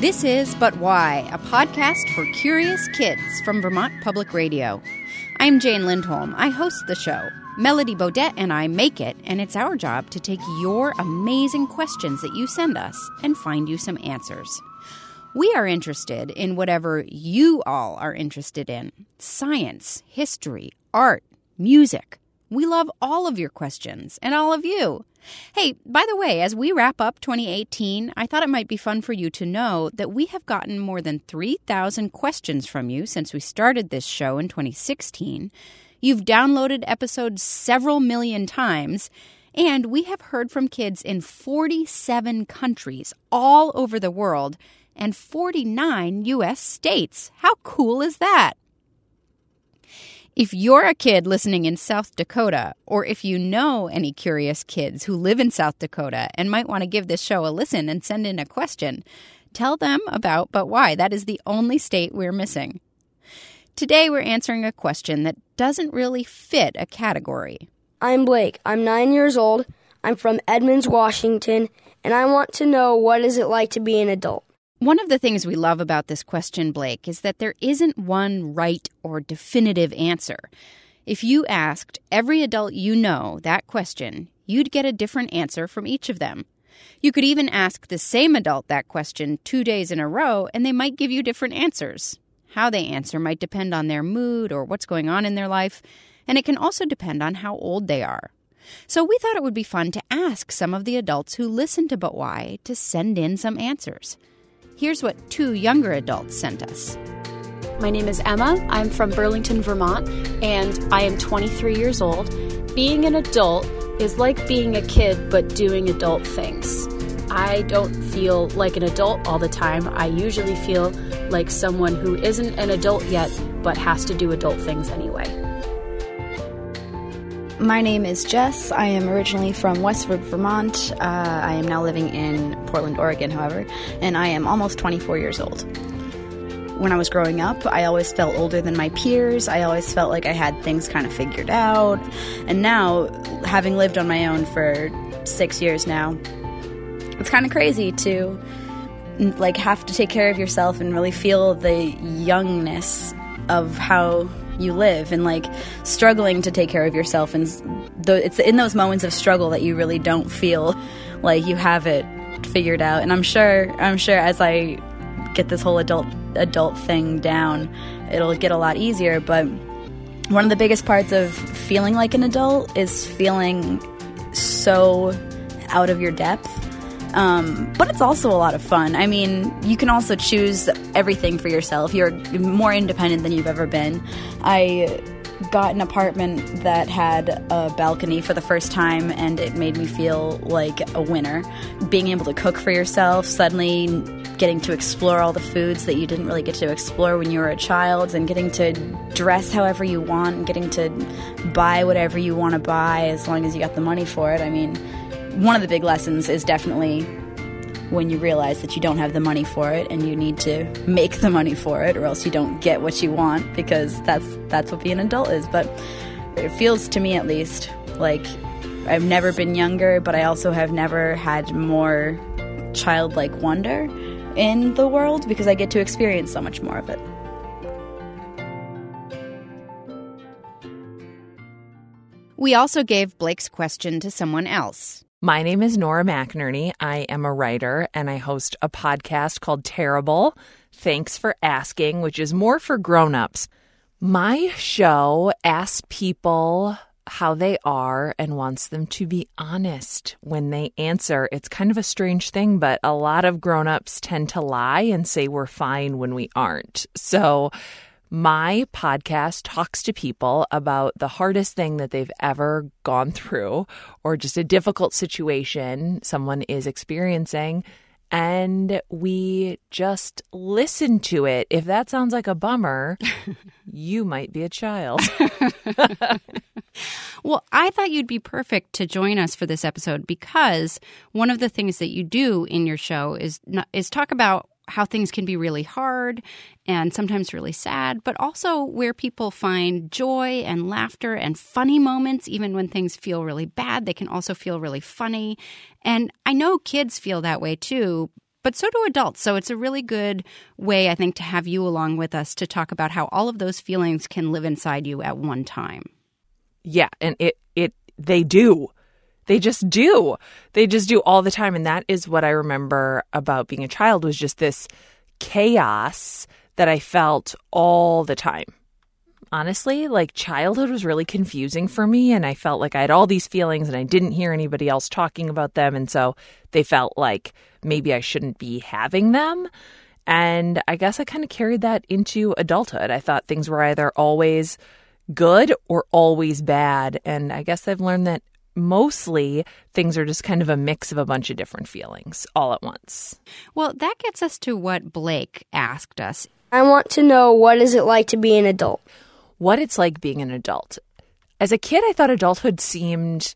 This is But Why, a podcast for curious kids from Vermont Public Radio. I'm Jane Lindholm. I host the show. Melody Bodette and I make it, and it's our job to take your amazing questions that you send us and find you some answers. We are interested in whatever you all are interested in. Science, history, art, music. We love all of your questions and all of you. Hey, by the way, as we wrap up 2018, I thought it might be fun for you to know that we have gotten more than 3,000 questions from you since we started this show in 2016. You've downloaded episodes several million times, and we have heard from kids in 47 countries all over the world and 49 U.S. states. How cool is that? If you're a kid listening in South Dakota, or if you know any curious kids who live in South Dakota and might want to give this show a listen and send in a question, tell them about But Why. That is the only state we're missing. Today we're answering a question that doesn't really fit a category. I'm Blake. I'm 9 years old. I'm from Edmonds, Washington, and I want to know, what is it like to be an adult? One of the things we love about this question, Blake, is that there isn't one right or definitive answer. If you asked every adult you know that question, you'd get a different answer from each of them. You could even ask the same adult that question 2 days in a row, and they might give you different answers. How they answer might depend on their mood or what's going on in their life, and it can also depend on how old they are. So we thought it would be fun to ask some of the adults who listen to But Why to send in some answers. Here's what 2 younger adults sent us. My name is Emma. I'm from Burlington, Vermont, and I am 23 years old. Being an adult is like being a kid, but doing adult things. I don't feel like an adult all the time. I usually feel like someone who isn't an adult yet, but has to do adult things anyway. My name is Jess. I am originally from Westford, Vermont. I am now living in Portland, Oregon, however, and I am almost 24 years old. When I was growing up, I always felt older than my peers. I always felt like I had things kind of figured out. And now, having lived on my own for 6 years now, it's kind of crazy to have to take care of yourself and really feel the youngness of how you live and struggling to take care of yourself, and it's in those moments of struggle that you really don't feel like you have it figured out. And I'm sure as I get this whole adult thing down, it'll get a lot easier. But one of the biggest parts of feeling like an adult is feeling so out of your depth. But it's also a lot of fun. I mean, you can also choose everything for yourself. You're more independent than you've ever been. I got an apartment that had a balcony for the first time, and it made me feel like a winner. Being able to cook for yourself, suddenly getting to explore all the foods that you didn't really get to explore when you were a child, and getting to dress however you want, and getting to buy whatever you want to buy as long as you got the money for it. I mean, one of the big lessons is definitely when you realize that you don't have the money for it and you need to make the money for it, or else you don't get what you want, because that's what being an adult is. But it feels to me, at least, like I've never been younger, but I also have never had more childlike wonder in the world, because I get to experience so much more of it. We also gave Blake's question to someone else. My name is Nora McInerney. I am a writer, and I host a podcast called Terrible, Thanks for Asking, which is more for grown-ups. My show asks people how they are and wants them to be honest when they answer. It's kind of a strange thing, but a lot of grown-ups tend to lie and say we're fine when we aren't. So my podcast talks to people about the hardest thing that they've ever gone through, or just a difficult situation someone is experiencing, and we just listen to it. If that sounds like a bummer, you might be a child. Well, I thought you'd be perfect to join us for this episode, because one of the things that you do in your show is talk about how things can be really hard and sometimes really sad, but also where people find joy and laughter and funny moments. Even when things feel really bad, they can also feel really funny. And I know kids feel that way too, but so do adults. So it's a really good way, I think, to have you along with us to talk about how all of those feelings can live inside you at one time. Yeah, and they do. They just do. They just do all the time. And that is what I remember about being a child, was just this chaos that I felt all the time. Honestly, like, childhood was really confusing for me, and I felt like I had all these feelings and I didn't hear anybody else talking about them, and so they felt like maybe I shouldn't be having them. And I guess I kind of carried that into adulthood. I thought things were either always good or always bad, and I guess I've learned that mostly things are just kind of a mix of a bunch of different feelings all at once. Well, that gets us to what Blake asked us. I want to know, what is it like to be an adult? What it's like being an adult. As a kid, I thought adulthood seemed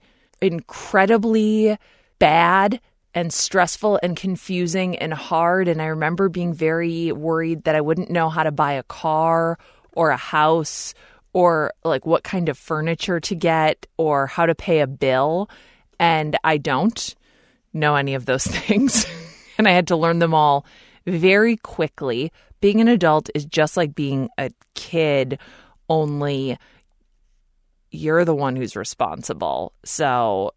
incredibly bad and stressful and confusing and hard. And I remember being very worried that I wouldn't know how to buy a car or a house, or like what kind of furniture to get, or how to pay a bill. And I don't know any of those things. And I had to learn them all very quickly. Being an adult is just like being a kid, only you're the one who's responsible. So,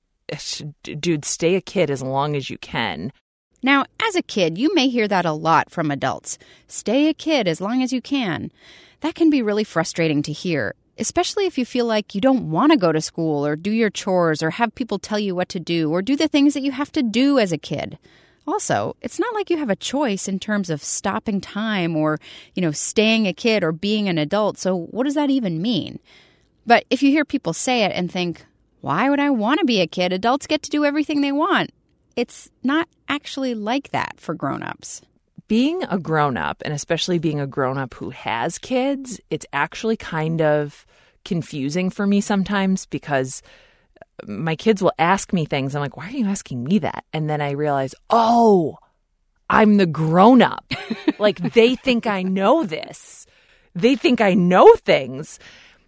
dude, stay a kid as long as you can. Now, as a kid, you may hear that a lot from adults. Stay a kid as long as you can. That can be really frustrating to hear, especially if you feel like you don't want to go to school or do your chores or have people tell you what to do or do the things that you have to do as a kid. Also, it's not like you have a choice in terms of stopping time or, staying a kid or being an adult. So what does that even mean? But if you hear people say it and think, why would I want to be a kid? Adults get to do everything they want. It's not actually like that for grown-ups. Being a grown-up, and especially being a grown-up who has kids, it's actually kind of confusing for me sometimes, because my kids will ask me things. I'm like, why are you asking me that? And then I realize, oh, I'm the grown-up. Like, they think I know this. They think I know things.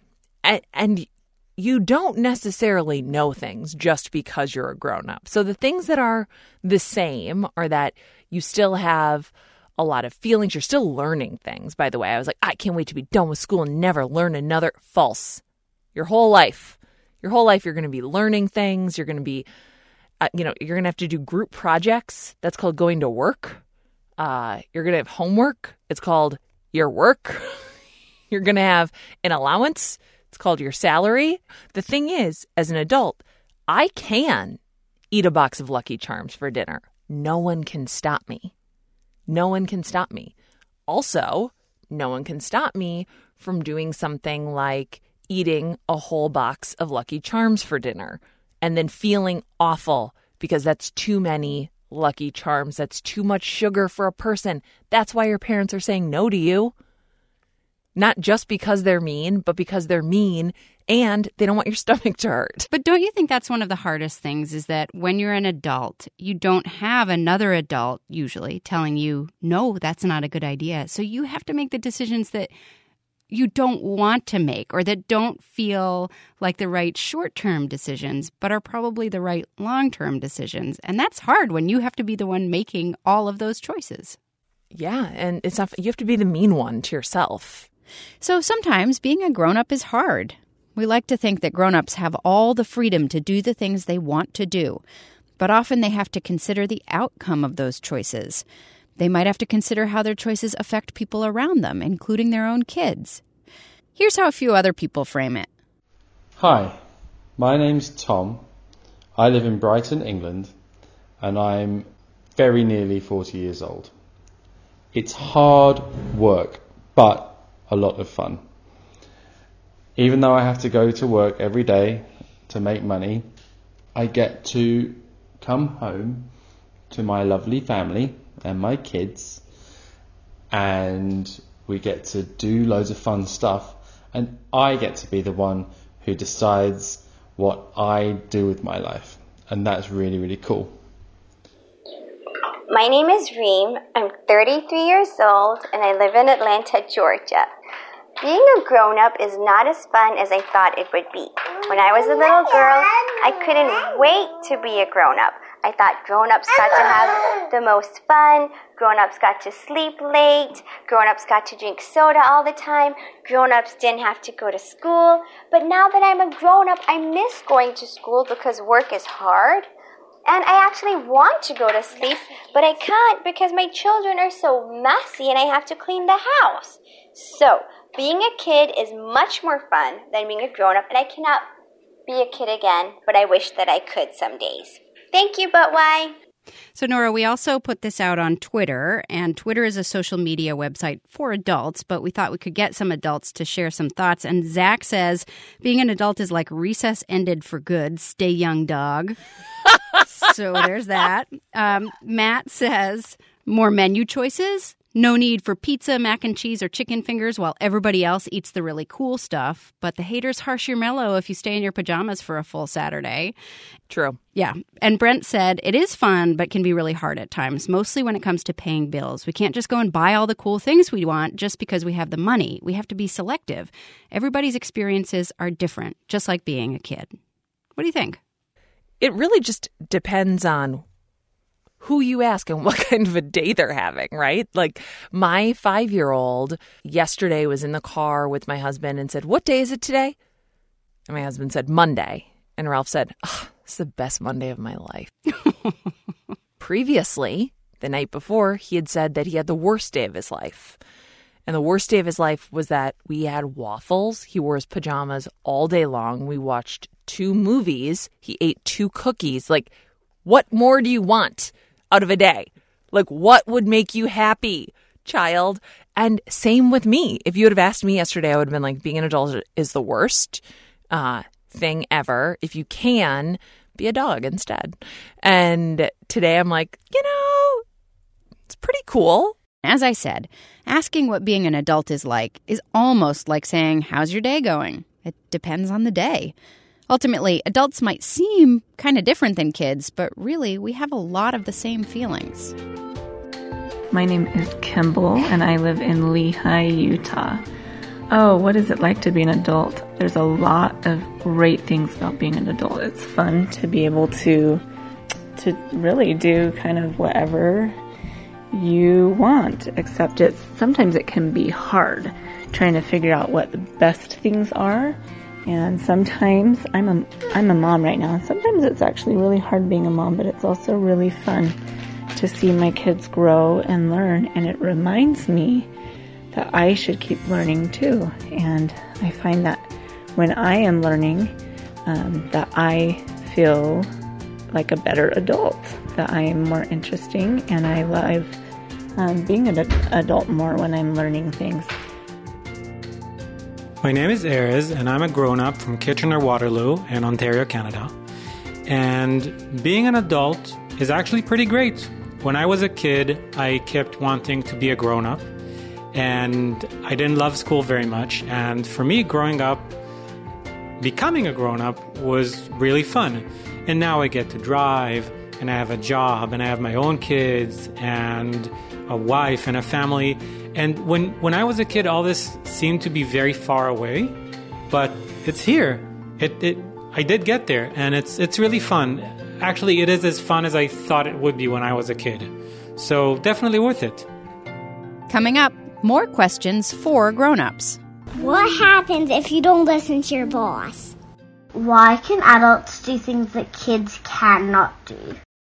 And you don't necessarily know things just because you're a grown-up. So the things that are the same are that you still have a lot of feelings. You're still learning things, by the way. I was like, I can't wait to be done with school and never learn another. False. Your whole life, you're going to be learning things. You're going to be, you're going to have to do group projects. That's called going to work. You're going to have homework. It's called your work. You're going to have an allowance. It's called your salary. The thing is, as an adult, I can eat a box of Lucky Charms for dinner. No one can stop me. No one can stop me. Also, no one can stop me from doing something like eating a whole box of Lucky Charms for dinner and then feeling awful because that's too many Lucky Charms. That's too much sugar for a person. That's why your parents are saying no to you. Not just because they're mean, but because they're mean and they don't want your stomach to hurt. But don't you think that's one of the hardest things, is that when you're an adult, you don't have another adult usually telling you, no, that's not a good idea. So you have to make the decisions that you don't want to make, or that don't feel like the right short-term decisions, but are probably the right long-term decisions. And that's hard when you have to be the one making all of those choices. Yeah, and it's not, you have to be the mean one to yourself. So sometimes being a grown-up is hard. We like to think that grown-ups have all the freedom to do the things they want to do, but often they have to consider the outcome of those choices. They might have to consider how their choices affect people around them, including their own kids. Here's how a few other people frame it. Hi, my name's Tom. I live in Brighton, England, and I'm very nearly 40 years old. It's hard work, but a lot of fun. Even though I have to go to work every day to make money, I get to come home to my lovely family and my kids, and we get to do loads of fun stuff, and I get to be the one who decides what I do with my life, and that's really, really cool. My name is Reem. I'm 33 years old, and I live in Atlanta, Georgia. Being a grown-up is not as fun as I thought it would be. When I was a little girl, I couldn't wait to be a grown-up. I thought grown-ups got to have the most fun, grown-ups got to sleep late, grown-ups got to drink soda all the time, grown-ups didn't have to go to school. But now that I'm a grown-up, I miss going to school because work is hard. And I actually want to go to sleep, but I can't because my children are so messy and I have to clean the house. So, being a kid is much more fun than being a grown-up, and I cannot be a kid again, but I wish that I could some days. Thank you, but why? So, Nora, we also put this out on Twitter, and Twitter is a social media website for adults, but we thought we could get some adults to share some thoughts. And Zach says, being an adult is like recess ended for good. Stay young, dog. So there's that. Matt says, more menu choices. No need for pizza, mac and cheese, or chicken fingers while everybody else eats the really cool stuff. But the haters harsh your mellow if you stay in your pajamas for a full Saturday. True. Yeah. And Brent said, it is fun, but can be really hard at times, mostly when it comes to paying bills. We can't just go and buy all the cool things we want just because we have the money. We have to be selective. Everybody's experiences are different, just like being a kid. What do you think? It really just depends on who you ask and what kind of a day they're having, right? Like my 5-year-old yesterday was in the car with my husband and said, "What day is it today?" And my husband said, "Monday." And Ralph said, "Oh, it's the best Monday of my life." Previously, the night before, he had said that he had the worst day of his life. And the worst day of his life was that we had waffles. He wore his pajamas all day long. We watched 2 movies. He ate 2 cookies. Like, what more do you want out of a day? Like, what would make you happy, child? And same with me. If you would have asked me yesterday, I would have been like, being an adult is the worst thing ever. If you can, be a dog instead. And today I'm like, it's pretty cool. As I said, asking what being an adult is almost like saying, how's your day going? It depends on the day. Ultimately, adults might seem kind of different than kids, but really, we have a lot of the same feelings. My name is Kimball, and I live in Lehi, Utah. Oh, what is it like to be an adult? There's a lot of great things about being an adult. It's fun to be able to really do kind of whatever you want, except sometimes it can be hard trying to figure out what the best things are. And sometimes I'm a mom right now. Sometimes it's actually really hard being a mom, but it's also really fun to see my kids grow and learn. And it reminds me that I should keep learning too. And I find that when I am learning, that I feel like a better adult, that I am more interesting, and I love being an adult more when I'm learning things. My name is Erez, and I'm a grown-up from Kitchener-Waterloo in Ontario, Canada. And being an adult is actually pretty great. When I was a kid, I kept wanting to be a grown-up, and I didn't love school very much. And for me, growing up, becoming a grown-up was really fun. And now I get to drive, and I have a job, and I have my own kids, and a wife, and a family. And when I was a kid, all this seemed to be very far away, but it's here. I did get there, and it's really fun. Actually, it is as fun as I thought it would be when I was a kid. So definitely worth it. Coming up, more questions for grown-ups. What happens if you don't listen to your boss? Why can adults do things that kids cannot do?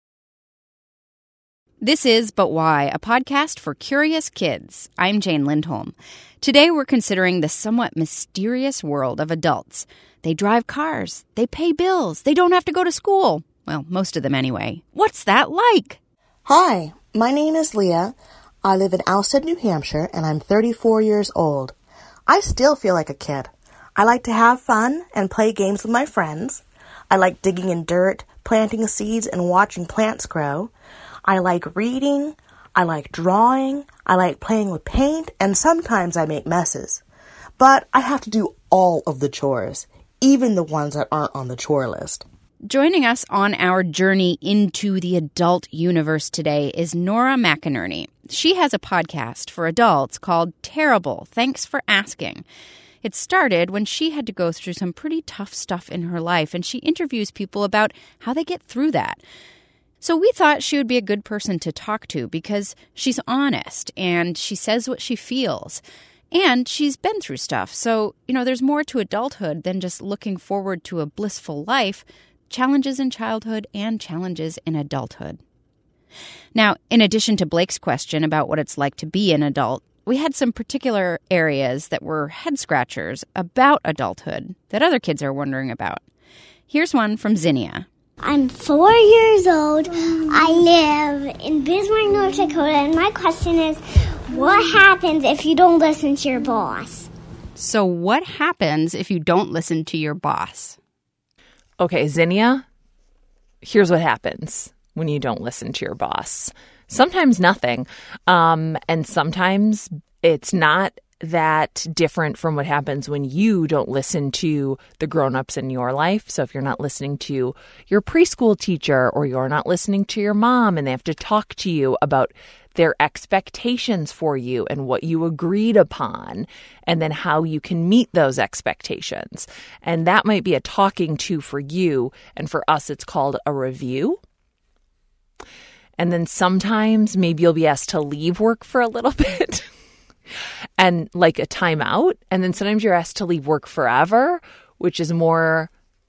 This is But Why, a podcast for curious kids. I'm Jane Lindholm. Today we're considering the somewhat mysterious world of adults. They drive cars, they pay bills, they don't have to go to school. Well, most of them anyway. What's that like? Hi, my name is Leah. I live in Alstead, New Hampshire, and I'm 34 years old. I still feel like a kid. I like to have fun and play games with my friends. I like digging in dirt, planting seeds, and watching plants grow. I like reading, I like drawing, I like playing with paint, and sometimes I make messes. But I have to do all of the chores, even the ones that aren't on the chore list. Joining us on our journey into the adult universe today is Nora McInerney. She has a podcast for adults called Terrible, Thanks for Asking. It started when she had to go through some pretty tough stuff in her life, and she interviews people about how they get through that. So we thought she would be a good person to talk to because she's honest and she says what she feels. And she's been through stuff. So, there's more to adulthood than just looking forward to a blissful life, challenges in childhood and challenges in adulthood. Now, in addition to Blake's question about what it's like to be an adult, we had some particular areas that were head-scratchers about adulthood that other kids are wondering about. Here's one from Zinnia. I'm 4 years old. I live in Bismarck, North Dakota, and my question is, what happens if you don't listen to your boss? So what happens if you don't listen to your boss? Okay, Zinnia, here's what happens when you don't listen to your boss. Sometimes nothing, and sometimes it's not that different from what happens when you don't listen to the grown-ups in your life. So if you're not listening to your preschool teacher or you're not listening to your mom and they have to talk to you about their expectations for you and what you agreed upon and then how you can meet those expectations. And that might be a talking to for you. And for us, it's called a review. And then sometimes maybe you'll be asked to leave work for a little bit. And like a timeout. And then sometimes you're asked to leave work forever, which is more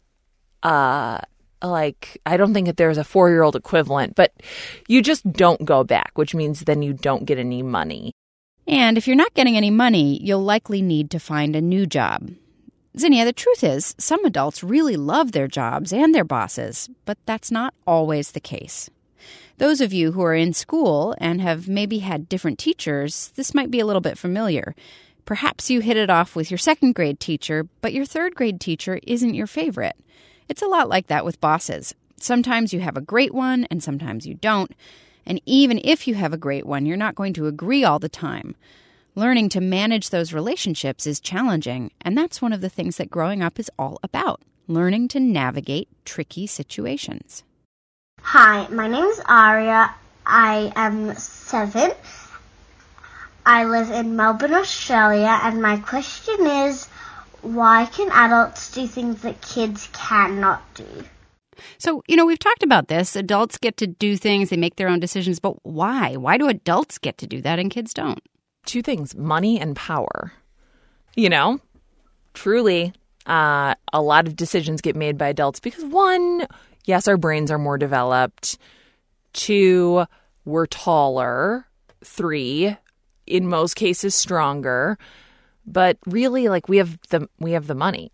like, I don't think that there's a 4-year-old equivalent, but you just don't go back, which means then you don't get any money. And if you're not getting any money, you'll likely need to find a new job. Zinnia, the truth is, some adults really love their jobs and their bosses, but that's not always the case. Those of you who are in school and have maybe had different teachers, this might be a little bit familiar. Perhaps you hit it off with your second grade teacher, but your third grade teacher isn't your favorite. It's a lot like that with bosses. Sometimes you have a great one and sometimes you don't. And even if you have a great one, you're not going to agree all the time. Learning to manage those relationships is challenging, and that's one of the things that growing up is all about, learning to navigate tricky situations. Hi, my name is Aria. I am 7. I live in Melbourne, Australia, and my question is, why can adults do things that kids cannot do? So, we've talked about this. Adults get to do things, they make their own decisions, but why? Why do adults get to do that and kids don't? 2 things, money and power. Truly, a lot of decisions get made by adults because 1, yes, our brains are more developed. 2, we're taller. 3, in most cases, stronger. But really, we have the money.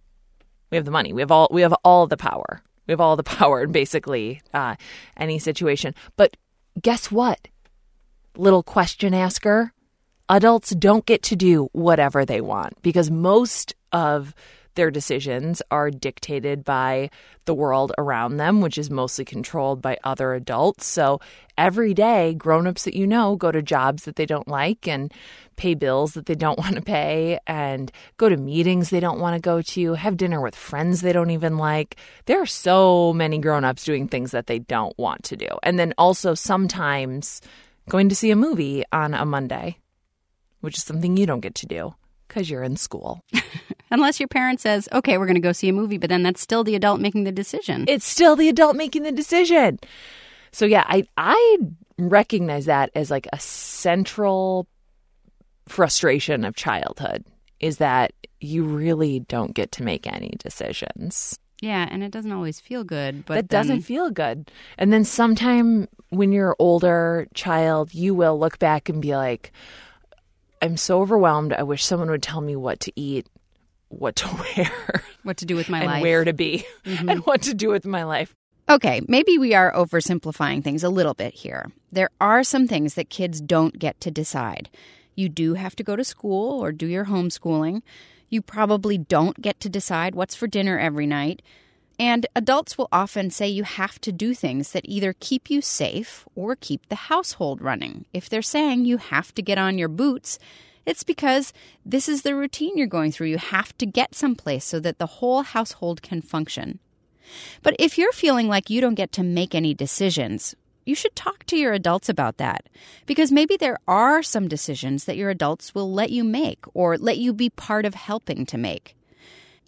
We have the money. We have all the power. We have all the power in basically any situation. But guess what? Little question asker. Adults don't get to do whatever they want because most of their decisions are dictated by the world around them, which is mostly controlled by other adults. So every day, grown-ups that go to jobs that they don't like and pay bills that they don't want to pay and go to meetings they don't want to go to, have dinner with friends they don't even like. There are so many grown-ups doing things that they don't want to do. And then also sometimes going to see a movie on a Monday, which is something you don't get to do because you're in school. Unless your parent says, okay, we're going to go see a movie, but then that's still the adult making the decision. It's still the adult making the decision. So yeah, I recognize that as like a central frustration of childhood is that you really don't get to make any decisions. Yeah, and it doesn't always feel good. But that doesn't feel good. And then sometime when you're an older child, you will look back and be like, I'm so overwhelmed. I wish someone would tell me what to eat, what to wear, what to do with my and life, where to be, and what to do with my life. Okay, maybe we are oversimplifying things a little bit here. There are some things that kids don't get to decide. You do have to go to school or do your homeschooling. You probably don't get to decide what's for dinner every night. And adults will often say you have to do things that either keep you safe or keep the household running. If they're saying you have to get on your boots, it's because this is the routine you're going through. You have to get someplace so that the whole household can function. But if you're feeling like you don't get to make any decisions, you should talk to your adults about that. Because maybe there are some decisions that your adults will let you make or let you be part of helping to make.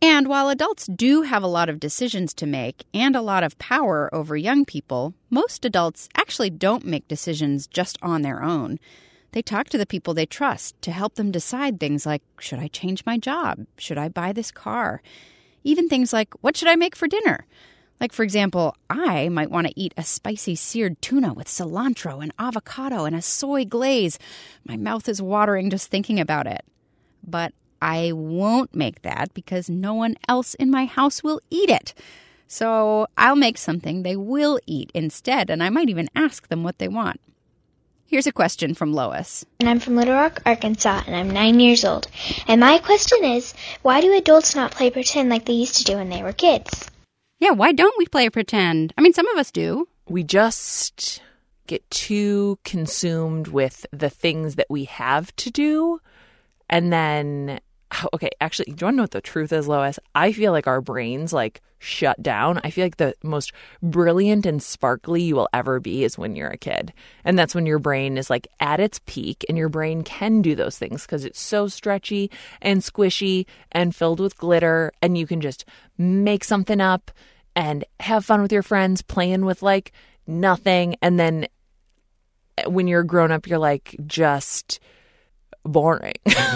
And while adults do have a lot of decisions to make and a lot of power over young people, most adults actually don't make decisions just on their own. They talk to the people they trust to help them decide things like, should I change my job? Should I buy this car? Even things like, what should I make for dinner? Like, for example, I might want to eat a spicy seared tuna with cilantro and avocado and a soy glaze. My mouth is watering just thinking about it. But I won't make that because no one else in my house will eat it. So I'll make something they will eat instead, and I might even ask them what they want. Here's a question from Lois. And I'm from Little Rock, Arkansas, and I'm 9 years old. And my question is, why do adults not play pretend like they used to do when they were kids? Yeah, why don't we play pretend? I mean, some of us do. We just get too consumed with the things that we have to do. And then, okay, actually, do you want to know what the truth is, Lois? I feel like our brains, shut down. I feel like the most brilliant and sparkly you will ever be is when you're a kid. And that's when your brain is, at its peak, and your brain can do those things because it's so stretchy and squishy and filled with glitter, and you can just make something up and have fun with your friends playing with, nothing. And then when you're grown up, you're, just boring.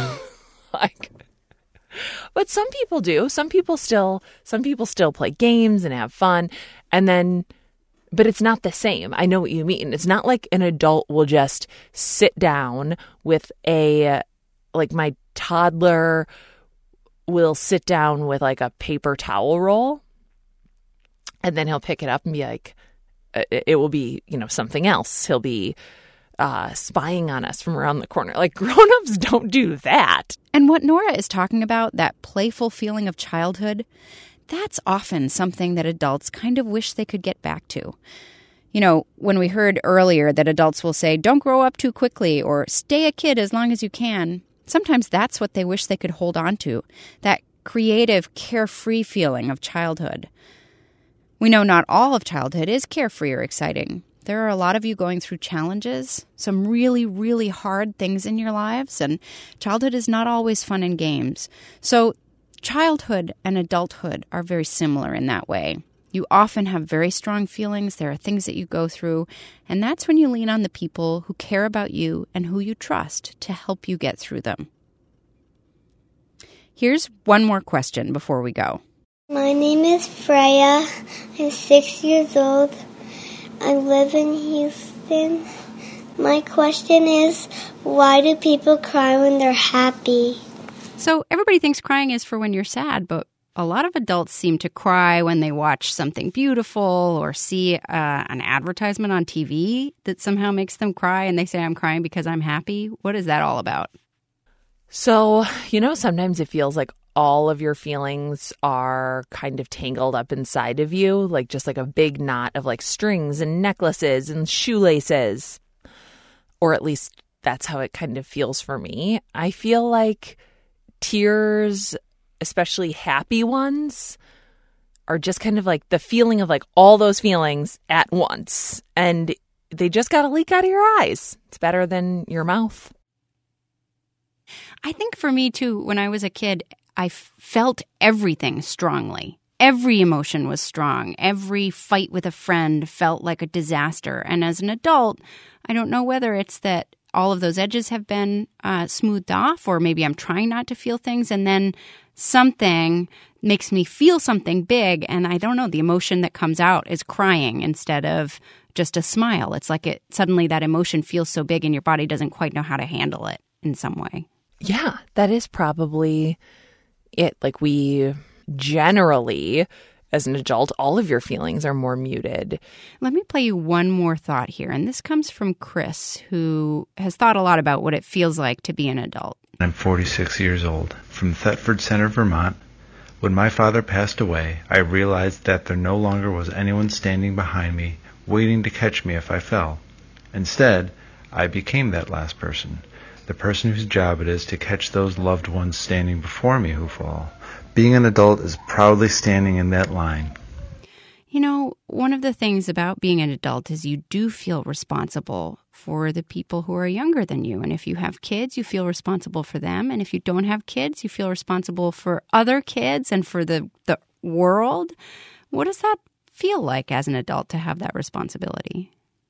But some people do. Some people still play games and have fun. And then, but it's not the same. I know what you mean. It's not like an adult will just sit down with my toddler will sit down with a paper towel roll, and then he'll pick it up and be it will be, something else. He'll be spying on us from around the corner. Grown-ups don't do that. And what Nora is talking about, that playful feeling of childhood, that's often something that adults kind of wish they could get back to. When we heard earlier that adults will say, don't grow up too quickly or stay a kid as long as you can, sometimes that's what they wish they could hold on to, that creative, carefree feeling of childhood. We know not all of childhood is carefree or exciting. There are a lot of you going through challenges, some really, really hard things in your lives, and childhood is not always fun and games. So childhood and adulthood are very similar in that way. You often have very strong feelings. There are things that you go through, and that's when you lean on the people who care about you and who you trust to help you get through them. Here's one more question before we go. My name is Freya. I'm 6 years old. I live in Houston. My question is, why do people cry when they're happy? So everybody thinks crying is for when you're sad, but a lot of adults seem to cry when they watch something beautiful or see an advertisement on TV that somehow makes them cry, and they say, I'm crying because I'm happy. What is that all about? So, sometimes it feels like all of your feelings are kind of tangled up inside of you, just a big knot of strings and necklaces and shoelaces. Or at least that's how it kind of feels for me. I feel like tears, especially happy ones, are just kind of the feeling of all those feelings at once. And they just got to leak out of your eyes. It's better than your mouth. I think for me, too, when I was a kid, I felt everything strongly. Every emotion was strong. Every fight with a friend felt like a disaster. And as an adult, I don't know whether it's that all of those edges have been smoothed off, or maybe I'm trying not to feel things, and then something makes me feel something big, and I don't know, the emotion that comes out is crying instead of just a smile. It's like suddenly that emotion feels so big and your body doesn't quite know how to handle it in some way. Yeah, that is probably it. We generally, as an adult, all of your feelings are more muted. Let me play you one more thought here. And this comes from Chris, who has thought a lot about what it feels like to be an adult. I'm 46 years old, from Thetford Center, Vermont. When my father passed away, I realized that there no longer was anyone standing behind me, waiting to catch me if I fell. Instead, I became that last person. The person whose job it is to catch those loved ones standing before me who fall. Being an adult is proudly standing in that line. One of the things about being an adult is you do feel responsible for the people who are younger than you. And if you have kids, you feel responsible for them. And if you don't have kids, you feel responsible for other kids and for the world. What does that feel like as an adult to have that responsibility?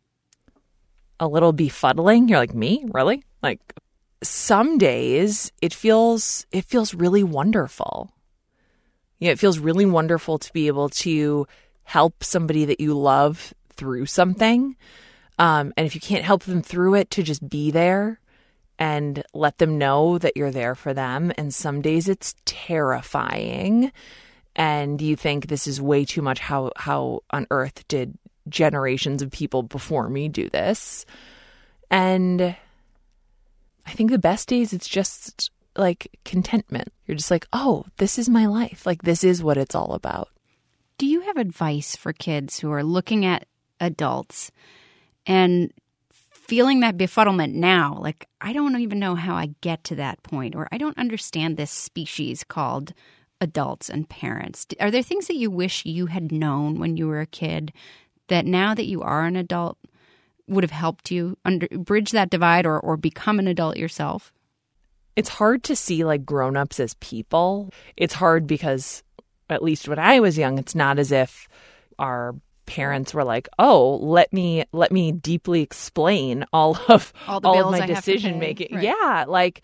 A little befuddling. You're like, me? Really? Like, some days it feels really wonderful. Yeah, it feels really wonderful to be able to help somebody that you love through something. And if you can't help them through it, to just be there and let them know that you're there for them. And some days it's terrifying. And you think, this is way too much. How on earth did generations of people before me do this? And I think the best days, it's just like contentment. You're just like, oh, this is my life. Like, this is what it's all about. Do you have advice for kids who are looking at adults and feeling that befuddlement now? Like, I don't even know how I get to that point, or I don't understand this species called adults and parents. Are there things that you wish you had known when you were a kid that now that you are an adult would have helped you bridge that divide or become an adult yourself? It's hard to see like grown-ups as people. It's hard because, at least when I was young, it's not as if our parents were like, oh, let me deeply explain all of my decision making. Right. Yeah, like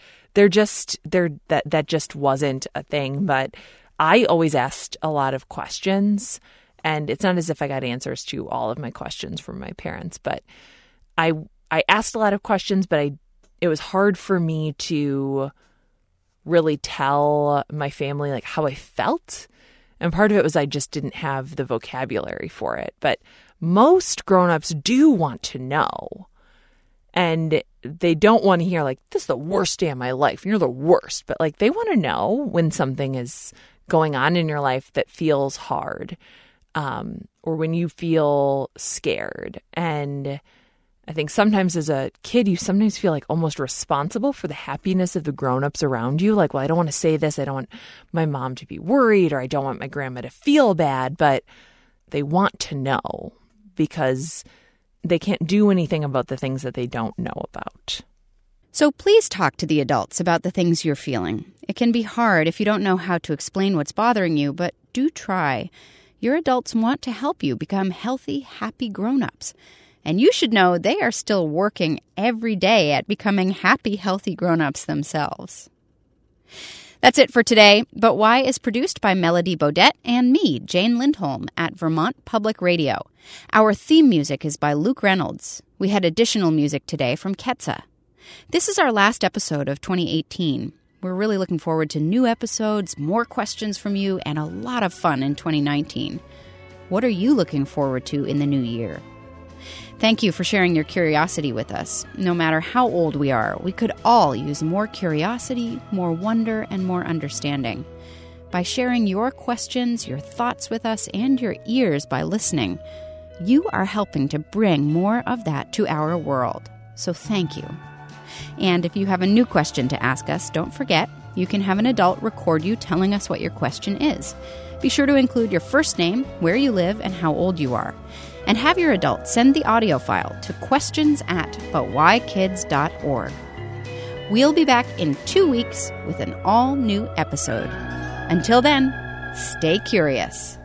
that just wasn't a thing. But I always asked a lot of questions, and it's not as if I got answers to all of my questions from my parents, but I asked a lot of questions, but it was hard for me to really tell my family like how I felt. And part of it was I just didn't have the vocabulary for it. But most grown-ups do want to know. And they don't want to hear like, this is the worst day of my life. You're the worst. But like, they want to know when something is going on in your life that feels hard, or when you feel scared. And I think sometimes as a kid, you sometimes feel like almost responsible for the happiness of the grown-ups around you. Like, well, I don't want to say this. I don't want my mom to be worried, or I don't want my grandma to feel bad. But they want to know because they can't do anything about the things that they don't know about. So please talk to the adults about the things you're feeling. It can be hard if you don't know how to explain what's bothering you, but do try. Your adults want to help you become healthy, happy grown-ups. And you should know they are still working every day at becoming happy, healthy grown-ups themselves. That's it for today. But Why is produced by Melody Bodette and me, Jane Lindholm, at Vermont Public Radio. Our theme music is by Luke Reynolds. We had additional music today from Ketsa. This is our last episode of 2018. We're really looking forward to new episodes, more questions from you, and a lot of fun in 2019. What are you looking forward to in the new year? Thank you for sharing your curiosity with us. No matter how old we are, we could all use more curiosity, more wonder, and more understanding. By sharing your questions, your thoughts with us, and your ears by listening, you are helping to bring more of that to our world. So thank you. And if you have a new question to ask us, don't forget, you can have an adult record you telling us what your question is. Be sure to include your first name, where you live, and how old you are. And have your adult send the audio file to questions@butwhykids.org. We'll be back in 2 weeks with an all-new episode. Until then, stay curious.